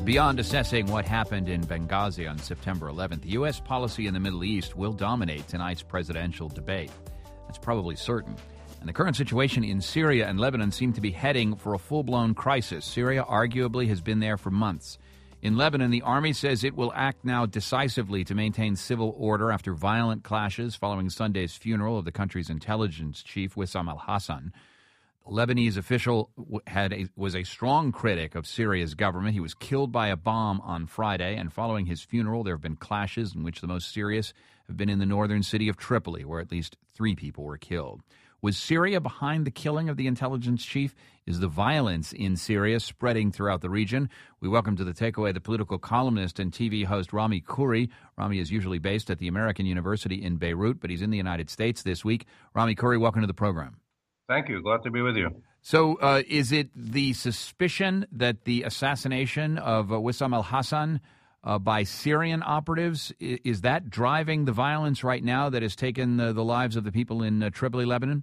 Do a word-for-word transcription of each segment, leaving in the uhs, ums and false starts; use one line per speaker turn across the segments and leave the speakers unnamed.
Beyond assessing what happened in Benghazi on September eleventh, U S policy in the Middle East will dominate tonight's presidential debate. That's probably certain. And the current situation in Syria and Lebanon seem to be heading for a full-blown crisis. Syria arguably has been there for months. In Lebanon, the army says it will act now decisively to maintain civil order after violent clashes following Sunday's funeral of the country's intelligence chief, Wissam al-Hassan. The Lebanese official had a, was a strong critic of Syria's government. He was killed by a bomb on Friday, and following his funeral, there have been clashes in which the most serious have been in the northern city of Tripoli, where at least three people were killed. Was Syria behind the killing of the intelligence chief? Is the violence in Syria spreading throughout the region? We welcome to the takeaway the political columnist and T V host Rami Khouri. Rami is usually based at the American University in Beirut, but he's in the United States this week. Rami Khouri, welcome to the program.
Thank you. Glad to be with you.
So uh, is it the suspicion that the assassination of uh, Wissam al-Hassan uh, by Syrian operatives, is that driving the violence right now that has taken uh, the lives of the people in uh, Tripoli, Lebanon?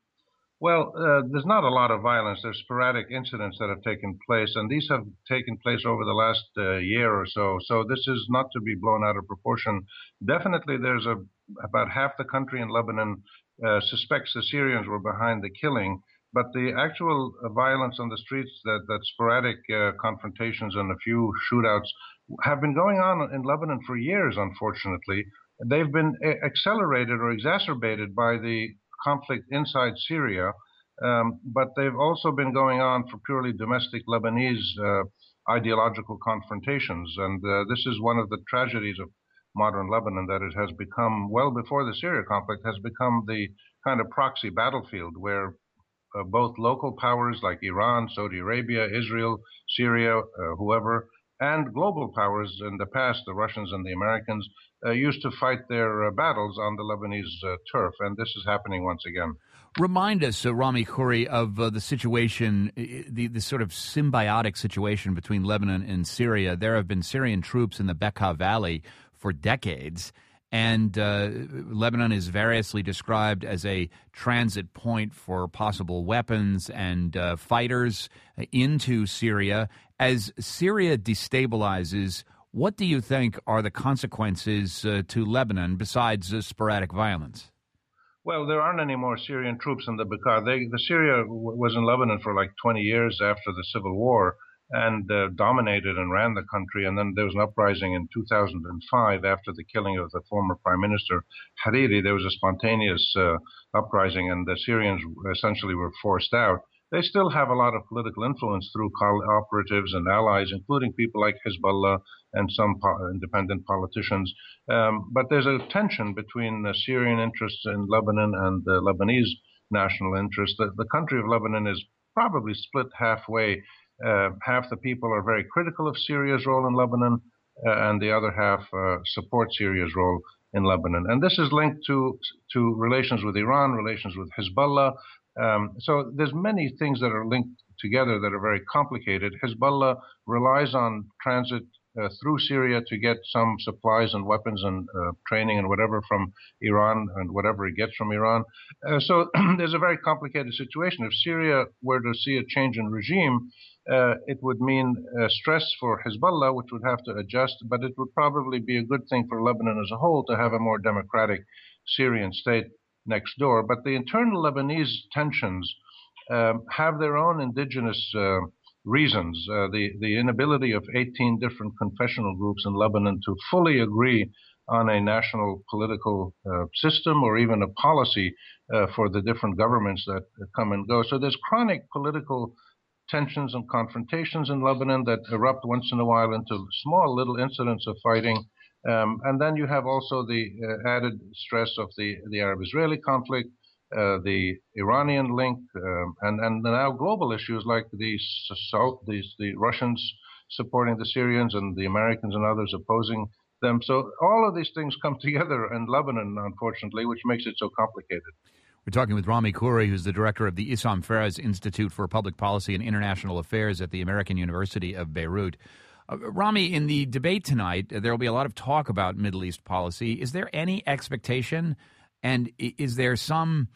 Well, uh, there's not a lot of violence. There's sporadic incidents that have taken place, and these have taken place over the last uh, year or so. So this is not to be blown out of proportion. Definitely there's a about half the country in Lebanon uh, suspects the Syrians were behind the killing, but the actual uh, violence on the streets, that, that sporadic uh, confrontations and a few shootouts have been going on in Lebanon for years, unfortunately. They've been a- accelerated or exacerbated by the conflict inside Syria, um, but they've also been going on for purely domestic Lebanese uh, ideological confrontations. And uh, this is one of the tragedies of modern Lebanon, that it has become, well before the Syria conflict, has become the kind of proxy battlefield where uh, both local powers like Iran, Saudi Arabia, Israel, Syria, uh, whoever, and global powers in the past, the Russians and the Americans, uh, used to fight their uh, battles on the Lebanese uh, turf, and this is happening once again.
Remind us, uh, Rami Khouri, of uh, the situation, the, the sort of symbiotic situation between Lebanon and Syria. There have been Syrian troops in the Bekaa Valley for decades, and uh, Lebanon is variously described as a transit point for possible weapons and uh, fighters into Syria. As Syria destabilizes, what do you think are the consequences uh, to Lebanon besides uh, sporadic violence?
Well, there aren't any more Syrian troops in the Bekaa. They, the Syria w- was in Lebanon for like twenty years after the civil war and uh, dominated and ran the country. And then there was an uprising in two thousand five after the killing of the former prime minister Hariri. There was a spontaneous uh, uprising, and the Syrians essentially were forced out. They still have a lot of political influence through cooperatives and allies, including people like Hezbollah and some po- independent politicians. Um, but there's a tension between the Syrian interests in Lebanon and the Lebanese national interest. The, the country of Lebanon is probably split halfway. Uh, half the people are very critical of Syria's role in Lebanon, uh, and the other half uh, support Syria's role in Lebanon. And this is linked to to relations with Iran, relations with Hezbollah. Um, so there's many things that are linked together that are very complicated. Hezbollah relies on transit uh, through Syria to get some supplies and weapons and uh, training and whatever from Iran and whatever it gets from Iran. Uh, so there's a very complicated situation. If Syria were to see a change in regime, uh, it would mean uh, stress for Hezbollah, which would have to adjust, but it would probably be a good thing for Lebanon as a whole to have a more democratic Syrian state next door. But the internal Lebanese tensions um, have their own indigenous uh, reasons. Uh, the, the inability of eighteen different confessional groups in Lebanon to fully agree on a national political uh, system or even a policy uh, for the different governments that come and go. So there's chronic political tensions and confrontations in Lebanon that erupt once in a while into small little incidents of fighting. Um, and then you have also the uh, added stress of the, the Arab-Israeli conflict, uh, the Iranian link, um, and, and now global issues like the, South, the, the Russians supporting the Syrians and the Americans and others opposing them. So all of these things come together in Lebanon, unfortunately, which makes it so complicated.
We're talking with Rami Khouri, who's the director of the Issam Faraz Institute for Public Policy and International Affairs at the American University of Beirut. Uh, Rami, in the debate tonight, uh, there will be a lot of talk about Middle East policy. Is there any expectation, and is there some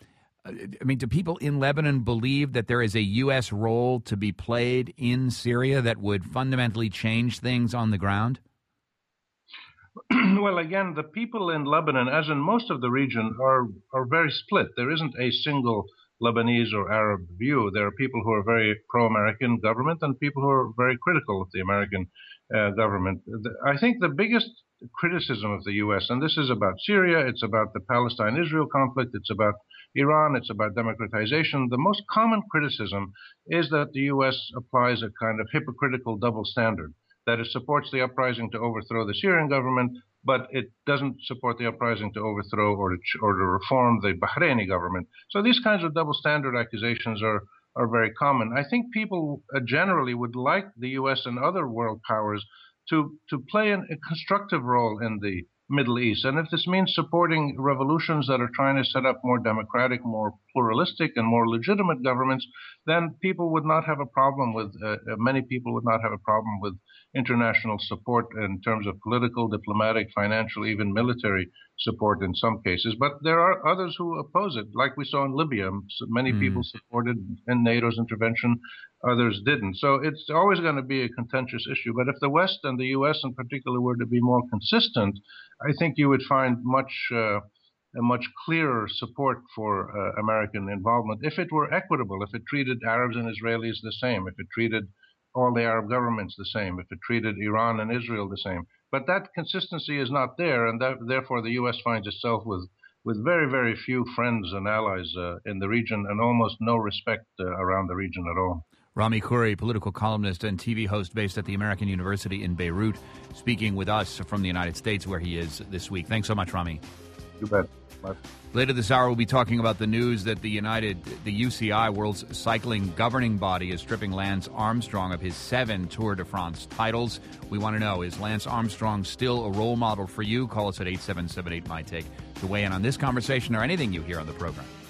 I mean, do people in Lebanon believe that there is a U S role to be played in Syria that would fundamentally change things on the ground?
Well, again, the people in Lebanon, as in most of the region, are are very split. There isn't a single Lebanese or Arab view. There are people who are very pro-American government and people who are very critical of the American uh, government. I think the biggest criticism of the U S, and this is about Syria, it's about the Palestine-Israel conflict, it's about Iran, it's about democratization. The most common criticism is that the U S applies a kind of hypocritical double standard, that it supports the uprising to overthrow the Syrian government, but it doesn't support the uprising to overthrow or to, or to reform the Bahraini government. So these kinds of double standard accusations are, are very common. I think people uh, generally would like the U S and other world powers to, to play an, a constructive role in the Middle East. And if this means supporting revolutions that are trying to set up more democratic, more pluralistic, and more legitimate governments, then people would not have a problem with, uh, many people would not have a problem with international support in terms of political, diplomatic, financial, even military support in some cases. But there are others who oppose it, like we saw in Libya. Many mm. people supported in NATO's intervention, others didn't. So it's always going to be a contentious issue. But if the West and the U S in particular were to be more consistent, I think you would find much uh, a much clearer support for uh, American involvement if it were equitable, if it treated Arabs and Israelis the same, if it treated all the Arab governments the same, if it treated Iran and Israel the same. But that consistency is not there, and that, therefore the U S finds itself with, with very, very few friends and allies uh, in the region and almost no respect uh, around the region at all.
Rami Khouri, political columnist and T V host based at the American University in Beirut, speaking with us from the United States, where he is this week. Thanks so much, Rami.
You bet. Bye.
Later this hour, we'll be talking about the news that the United, the U C I, World's Cycling Governing Body, is stripping Lance Armstrong of his seven Tour de France titles. We want to know, is Lance Armstrong still a role model for you? Call us at eight seven seven eight, M Y T A K E to weigh in on this conversation or anything you hear on the program.